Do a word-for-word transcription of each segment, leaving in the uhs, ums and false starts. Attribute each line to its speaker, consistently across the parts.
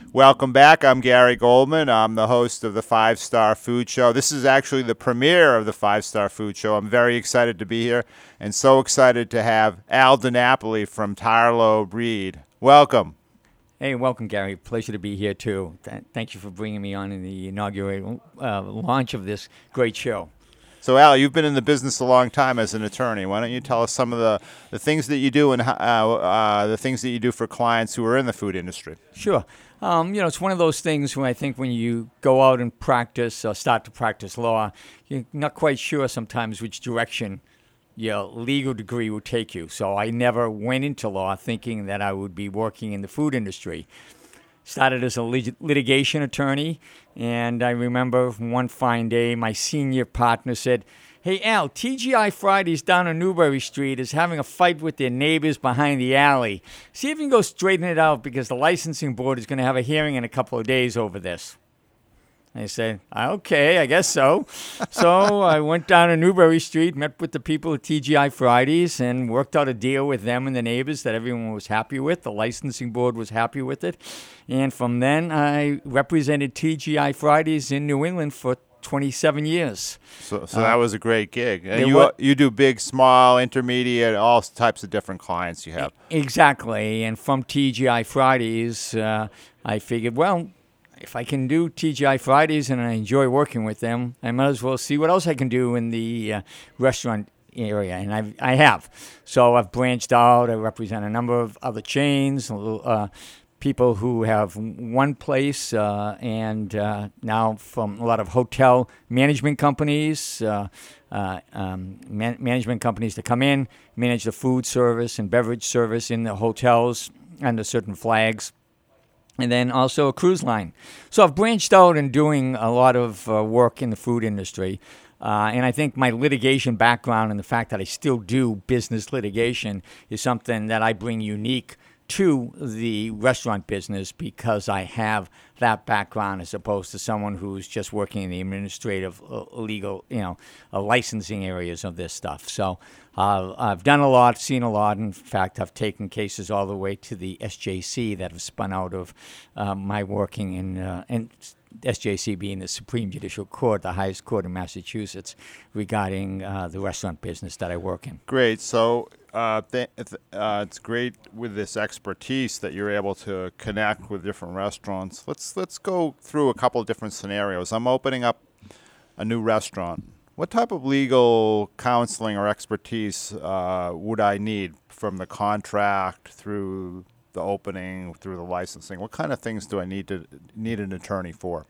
Speaker 1: Welcome back. I'm Gary Goldman. I'm the host of the Five Star Food Show. This is actually the premiere of the Five Star Food Show. I'm very excited to be here and so excited to have Al DiNapoli from Tarlow Breed. Welcome.
Speaker 2: Hey, welcome, Gary. Pleasure to be here, too. Th- thank you for bringing me on in the inaugural uh, launch of this great show.
Speaker 1: So, Al, you've been in the business a long time as an attorney. Why don't you tell us some of the, the things that you do and uh, uh, the things that you do for clients who are in the food industry?
Speaker 2: Sure. Um, you know, it's one of those things when I think when you go out and practice or start to practice law, you're not quite sure sometimes which direction your legal degree will take you. So I never went into law thinking that I would be working in the food industry. Started as a lit- litigation attorney, and I remember one fine day my senior partner said, "Hey, Al, T G I Fridays down on Newbury Street is having a fight with their neighbors behind the alley. See if you can go straighten it out because the licensing board is going to have a hearing in a couple of days over this." I said, okay, I guess so. So I went down to Newbury Street, met with the people at T G I Fridays, and worked out a deal with them and the neighbors that everyone was happy with. The licensing board was happy with it. And from then, I represented T G I Fridays in New England for twenty-seven years.
Speaker 1: So, so uh, that was a great gig. And you
Speaker 2: was,
Speaker 1: you do big, small, intermediate, all types of different clients you have.
Speaker 2: Exactly. And from T G I Fridays, uh, I figured, well, if I can do T G I Fridays and I enjoy working with them, I might as well see what else I can do in the uh, restaurant area, and I've, I have. So I've branched out. I represent a number of other chains, uh, people who have one place, uh, and uh, now from a lot of hotel management companies, uh, uh, um, man- management companies that come in, manage the food service and beverage service in the hotels under certain flags. And then also a cruise line. So I've branched out in doing a lot of uh, work in the food industry. Uh, and I think my litigation background and the fact that I still do business litigation is something that I bring unique to the restaurant business because I have that background as opposed to someone who's just working in the administrative, uh, legal, you know, uh, licensing areas of this stuff. So uh, I've done a lot, seen a lot. In fact, I've taken cases all the way to the S J C that have spun out of uh, my working in, uh, and S J C being the Supreme Judicial Court, the highest court in Massachusetts, regarding uh, the restaurant business that I work in.
Speaker 1: Great. So uh, th- uh, it's great with this expertise that you're able to connect with different restaurants. Let's let's go through a couple of different scenarios. I'm opening up a new restaurant. What type of legal counseling or expertise uh, would I need from the contract through the opening, through the licensing? What kind of things do I need to need an attorney for?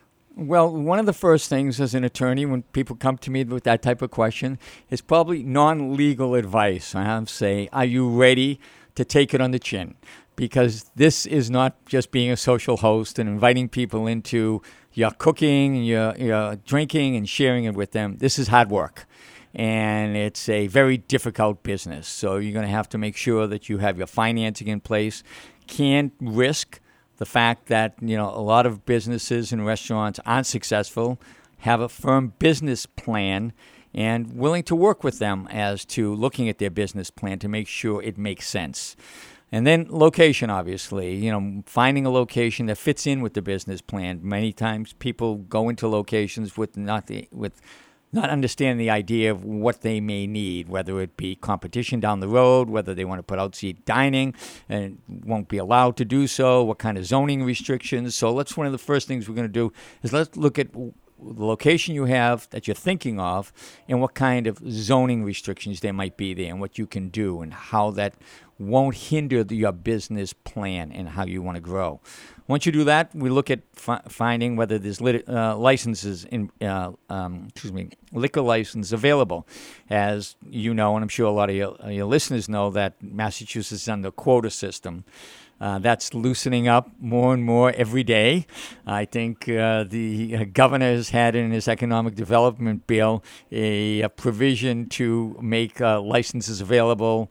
Speaker 2: Well, one of the first things as an attorney when people come to me with that type of question is probably non-legal advice. I have to say, are you ready to take it on the chin? Because this is not just being a social host and inviting people into your cooking, your, your drinking, and sharing it with them. This is hard work. And it's a very difficult business. So you're going to have to make sure that you have your financing in place. Can't risk the fact that, you know, a lot of businesses and restaurants aren't successful, have a firm business plan, and willing to work with them as to looking at their business plan to make sure it makes sense. And then location, obviously, you know, finding a location that fits in with the business plan. Many times people go into locations with not the, with not understanding the idea of what they may need, whether it be competition down the road, whether they want to put out-seat dining and won't be allowed to do so, what kind of zoning restrictions. So that's one of the first things we're going to do is let's look at the location you have that you're thinking of and what kind of zoning restrictions there might be there and what you can do and how that won't hinder the, your business plan and how you want to grow. Once you do that, we look at fi- finding whether there's lit- uh, licenses in, uh, um, excuse me, liquor license available. As you know, and I'm sure a lot of your, uh, your listeners know, that Massachusetts is on the quota system. Uh, that's loosening up more and more every day. I think uh, the governor has had in his economic development bill a, a provision to make uh, licenses available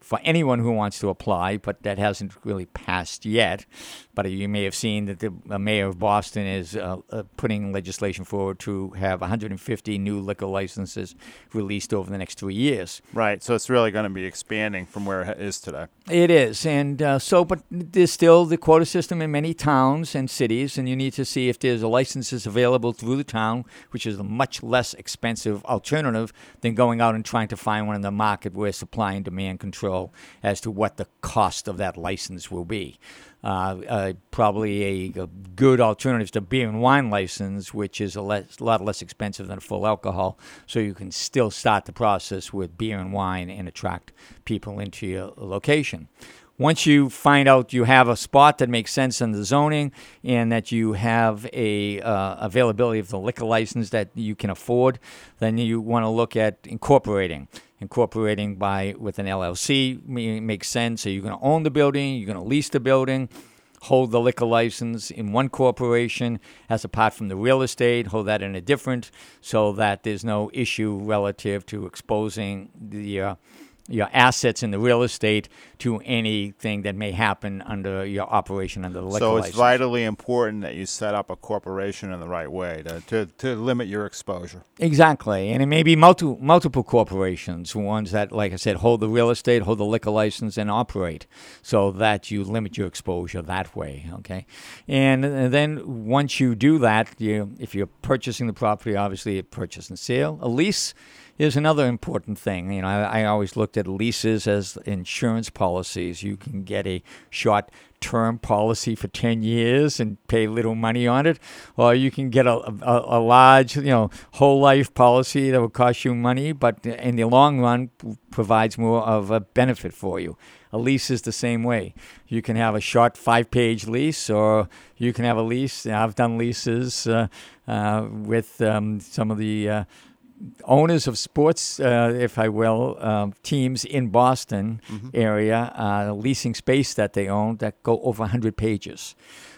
Speaker 2: for anyone who wants to apply, but that hasn't really passed yet. But you may have seen that the uh, mayor of Boston is uh, uh, putting legislation forward to have one hundred fifty new liquor licenses released over the next three years.
Speaker 1: Right, so it's really going to be expanding from where it is today.
Speaker 2: It is, and uh, so, but there's still the quota system in many towns and cities, and you need to see if there's a licenses available through the town, which is a much less expensive alternative than going out and trying to find one in the market where supply and demand control as to what the cost of that license will be. Uh, uh, probably a, a good alternative to beer and wine license, which is a less, lot less expensive than full alcohol, so you can still start the process with beer and wine and attract people into your location. Once you find out you have a spot that makes sense in the zoning and that you have a uh, availability of the liquor license that you can afford, then you want to look at incorporating. Incorporating by with an L L C makes sense. So you're going to own the building, you're going to lease the building, hold the liquor license in one corporation as apart from the real estate, hold that in a different, so that there's no issue relative to exposing the uh, your assets in the real estate to anything that may happen under your operation under the liquor
Speaker 1: So it's
Speaker 2: license.
Speaker 1: vitally important that you set up a corporation in the right way to, to, to limit your exposure.
Speaker 2: Exactly. And it may be multi- multiple corporations, ones that, like I said, hold the real estate, hold the liquor license, and operate so that you limit your exposure that way, okay? And, and then once you do that, you, if you're purchasing the property, obviously a purchase and sale. A lease is another important thing. You know, I, I always looked at leases as insurance policies. You can get a short-term policy for ten years and pay little money on it, or you can get a, a, a large, you know, whole life policy that will cost you money, but in the long run provides more of a benefit for you. A lease is the same way. You can have a short five-page lease, or you can have a lease. I've done leases uh, uh, with um, some of the uh, owners of sports, uh, if I will, um, teams in Boston mm-hmm. area, uh, leasing space that they own that go over one hundred pages.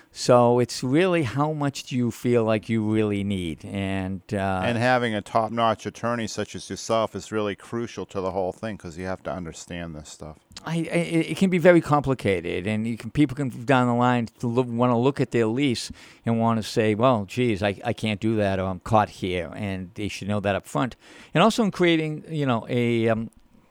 Speaker 2: So it's really how much do you feel like you really need. And uh,
Speaker 1: and having a top-notch attorney such as yourself is really crucial to the whole thing because you have to understand this stuff.
Speaker 2: I, I, it can be very complicated, and you can, people can down the line to look, want to look at their lease and want to say, well, geez, I, I can't do that, or I'm caught here, and they should know that up front. And also in creating, you know, a um,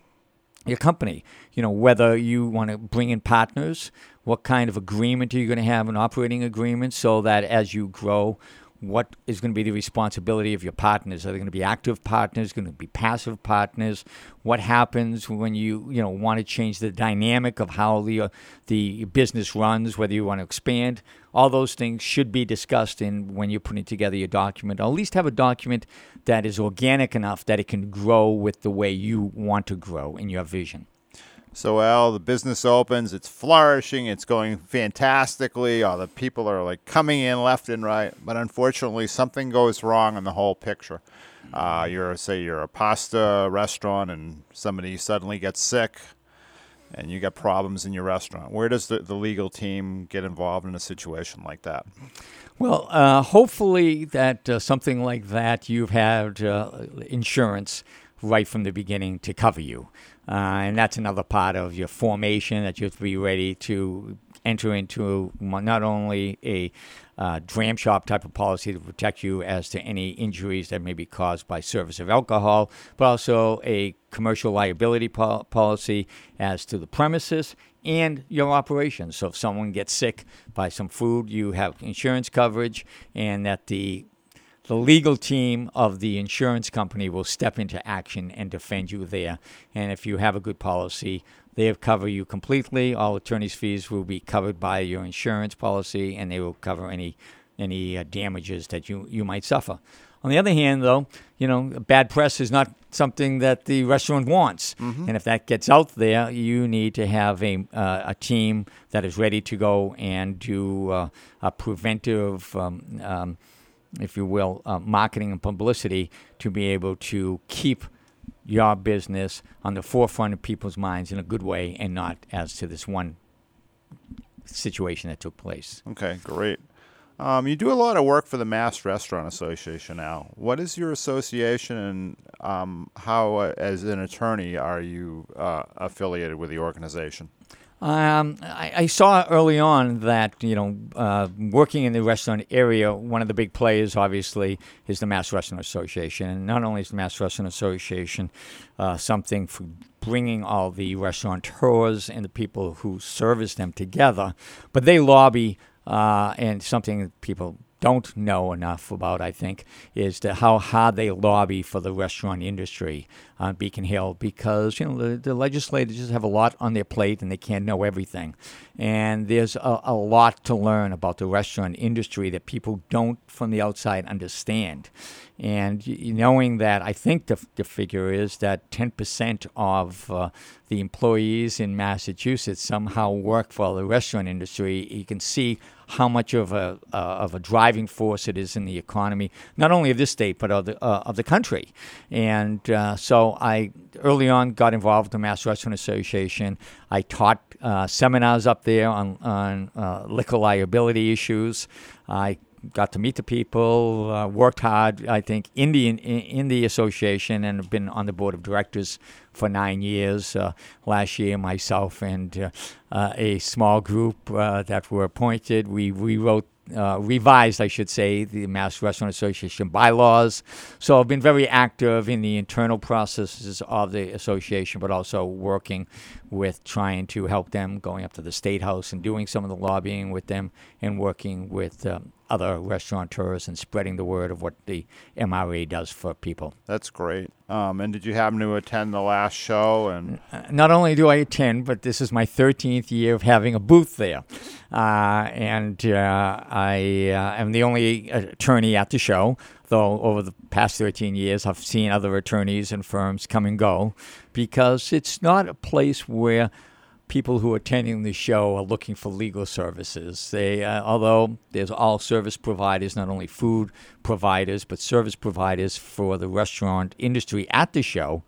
Speaker 2: your company, you know, whether you want to bring in partners, what kind of agreement are you going to have, an operating agreement, so that as you grow, what is going to be the responsibility of your partners? Are they going to be active partners, going to be passive partners? What happens when you, you know, want to change the dynamic of how the uh, the business runs, whether you want to expand? All those things should be discussed in when you're putting together your document, or at least have a document that is organic enough that it can grow with the way you want to grow in your vision.
Speaker 1: So, Al, the business opens, it's flourishing, it's going fantastically, all the people are like coming in left and right, but unfortunately something goes wrong in the whole picture. Uh, you're, say you're a pasta restaurant and somebody suddenly gets sick and you got problems in your restaurant. Where does the, the legal team get involved in a situation like that?
Speaker 2: Well, uh, hopefully that uh, something like that, you've had uh, insurance right from the beginning to cover you. Uh, and that's another part of your formation, that you have to be ready to enter into not only a uh, dram shop type of policy to protect you as to any injuries that may be caused by service of alcohol, but also a commercial liability po- policy as to the premises and your operations. So if someone gets sick by some food, you have insurance coverage, and that the The legal team of the insurance company will step into action and defend you there. And if you have a good policy, they'll cover you completely. All attorney's fees will be covered by your insurance policy, and they will cover any any uh, damages that you, you might suffer. On the other hand, though, you know, bad press is not something that the restaurant wants. Mm-hmm. And if that gets out there, you need to have a uh, a team that is ready to go and do uh, a preventive um, um if you will, uh, marketing and publicity to be able to keep your business on the forefront of people's minds in a good way, and not as to this one situation that took place.
Speaker 1: Okay, great. Um, you do a lot of work for the Mass Restaurant Association now. What is your association, and um, how, uh, as an attorney, are you uh, affiliated with the organization?
Speaker 2: Um, I, I saw early on that, you know, uh, working in the restaurant area, one of the big players, obviously, is the Mass Restaurant Association. And not only is the Mass Restaurant Association uh, something for bringing all the restaurateurs and the people who service them together, but they lobby, uh, and something that people don't know enough about, I think, is the, how hard they lobby for the restaurant industry on Beacon Hill, because, you know, the, the legislators just have a lot on their plate and they can't know everything. And there's a, a lot to learn about the restaurant industry that people don't from the outside understand. And y- knowing that, I think the, the figure is that ten percent of uh, the employees in Massachusetts somehow work for the restaurant industry. You can see how much of a uh, of a driving force it is in the economy, not only of this state but of the uh, of the country. And uh, so I early on got involved with the Mass Restaurant Association. I taught uh, seminars up there on on uh, liquor liability issues. I got to meet the people, uh, worked hard, I think, in the, in, in the association, and have been on the board of directors for nine years. Uh, last year, myself and uh, uh, a small group uh, that were appointed, we rewrote, uh, revised, I should say, the Mass Restaurant Association bylaws. So I've been very active in the internal processes of the association, but also working with trying to help them, going up to the State House and doing some of the lobbying with them, and working with um, other restaurateurs and spreading the word of what the M R A does for people.
Speaker 1: That's great. Um, and did you happen to attend the last show? And
Speaker 2: uh, not only do I attend, but this is my thirteenth year of having a booth there. Uh, and uh, I uh, am the only attorney at the show, though over the past thirteen years I've seen other attorneys and firms come and go, because it's not a place where people who are attending the show are looking for legal services. They, uh, although there's all service providers, not only food providers, but service providers for the restaurant industry at the show,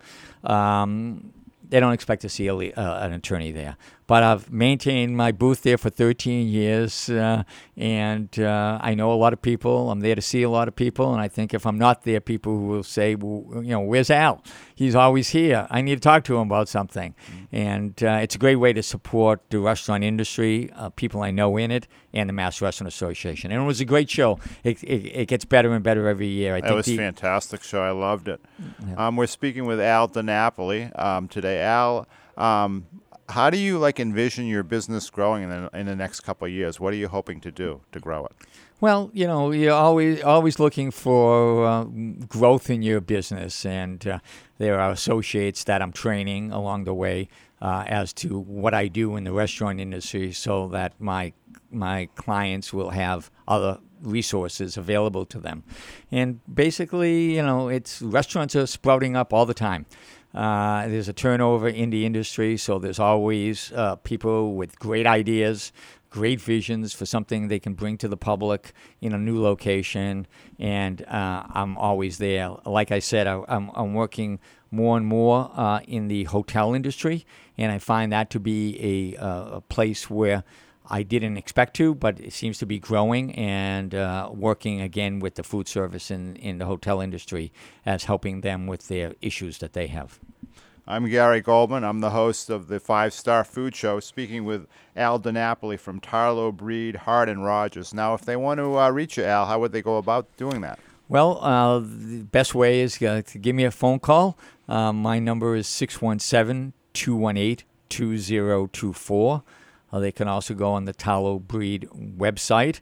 Speaker 2: um, they don't expect to see a, uh, an attorney there. But I've maintained my booth there for thirteen years, uh, and uh, I know a lot of people. I'm there to see a lot of people, and I think if I'm not there, people who will say, well, you know, where's Al? He's always here. I need to talk to him about something. Mm-hmm. And uh, it's a great way to support the restaurant industry, uh, people I know in it, and the Mass Restaurant Association. And it was a great show. It, it, it gets better and better every year. I
Speaker 1: it
Speaker 2: think
Speaker 1: was a
Speaker 2: the,
Speaker 1: fantastic show. I loved it.
Speaker 2: Yeah.
Speaker 1: Um, we're speaking with Al DiNapoli um, today. Al, um, how do you like envision your business growing in the, in the next couple of years? What are you hoping to do to grow it?
Speaker 2: Well, you know, you're always always looking for uh, growth in your business, and uh, there are associates that I'm training along the way uh, as to what I do in the restaurant industry, so that my my clients will have other resources available to them. And basically, you know, it's restaurants are sprouting up all the time. Uh, there's a turnover in the industry, so there's always uh, people with great ideas, great visions for something they can bring to the public in a new location, and uh, I'm always there. Like I said, I, I'm, I'm working more and more uh, in the hotel industry, and I find that to be a, uh, a place where I didn't expect to, but it seems to be growing, and uh, working again with the food service in, in the hotel industry as helping them with their issues that they have.
Speaker 1: I'm Gary Goldman. I'm the host of the Five Star Food Show, speaking with Al DiNapoli from Tarlow, Breed, Hart and Rogers. Now, if they want to uh, reach you, Al, how would they go about doing that?
Speaker 2: Well, uh, the best way is uh, to give me a phone call. Uh, my number is six one seven, two one eight, two zero two four. Uh, they can also go on the Tarlow Breed website,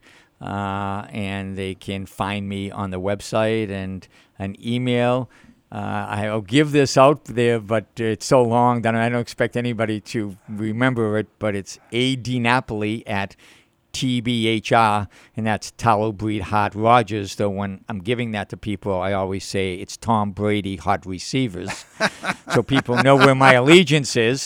Speaker 2: uh, and they can find me on the website, and an email. Uh, I'll give this out there, but it's so long that I don't expect anybody to remember it, but it's adnapoli at T B H R, and that's Tarlow Breed Hart Rogers. Though when I'm giving that to people, I always say it's Tom Brady Hart Receivers, so people know where my allegiance is.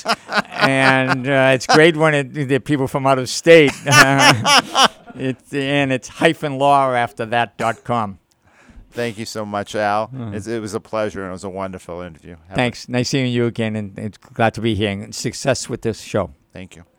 Speaker 2: And uh, it's great when it, the people from out of state. Uh, it's and it's hyphen law after that dot com.
Speaker 1: Thank you so much, Al.
Speaker 2: Mm.
Speaker 1: It's, it was a pleasure, and it was a wonderful interview. Have
Speaker 2: Thanks. A- nice seeing you again, and it's glad to be here. And success with this show.
Speaker 1: Thank you.